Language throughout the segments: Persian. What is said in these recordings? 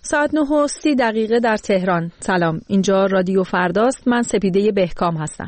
ساعت 9:30 در تهران. سلام، اینجا رادیو فرداست. من سپیده بهکام هستم.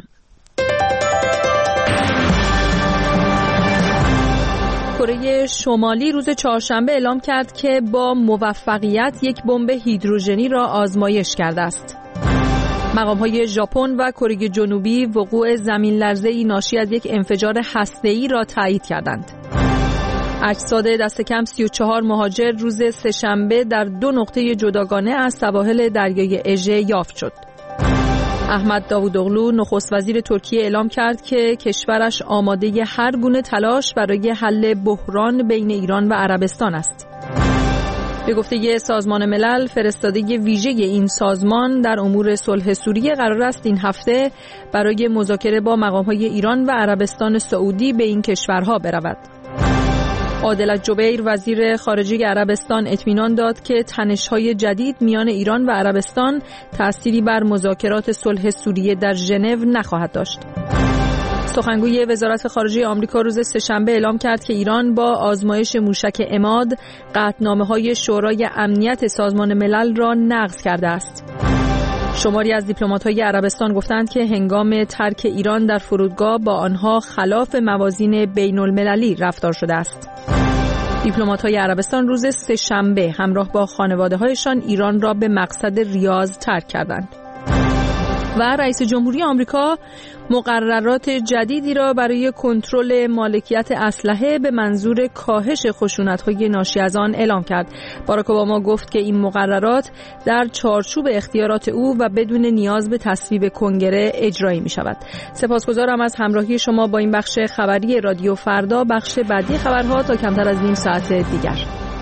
کره شمالی روز چهارشنبه اعلام کرد که با موفقیت یک بمب هیدروژنی را آزمایش کرده است. مقام‌های ژاپن و کره جنوبی وقوع زمین‌لرزه‌ای ناشی از یک انفجار هسته‌ای را تایید کردند. اجساد دست کم 34 مهاجر روز سه‌شنبه در 2 نقطه جداگانه از سواحل دریای اژه یافت شد. احمد داوودوغلو نخست وزیر ترکیه اعلام کرد که کشورش آماده هر گونه تلاش برای حل بحران بین ایران و عربستان است. به گفته سازمان ملل، فرستاده ویژه این سازمان در امور صلح سوریه قرار است این هفته برای مذاکره با مقام‌های ایران و عربستان سعودی به این کشورها برود. عادل جبیر وزیر خارجه عربستان اطمینان داد که تنش‌های جدید میان ایران و عربستان تأثیری بر مذاکرات صلح سوریه در ژنو نخواهد داشت. سخنگوی وزارت خارجه آمریکا روز سه‌شنبه اعلام کرد که ایران با آزمایش موشک عماد قطعنامه‌های شورای امنیت سازمان ملل را نقض کرده است. شماری از دیپلمات‌های عربستان گفتند که هنگام ترک ایران در فرودگاه با آنها خلاف موازین بین‌المللی رفتار شده است. دیپلمات‌های عربستان روز سه‌شنبه همراه با خانواده‌هایشان ایران را به مقصد ریاض ترک کردند. و رئیس جمهوری آمریکا مقررات جدیدی را برای کنترل مالکیت اسلحه به منظور کاهش خشونت‌های ناشی از آن اعلام کرد. باراک اوباما گفت که این مقررات در چارچوب اختیارات او و بدون نیاز به تصویب کنگره اجرایی می‌شود. سپاسگزارم از همراهی شما با این بخش خبری رادیو فردا. بخش بعدی خبرها تا کمتر از نیم ساعت دیگر.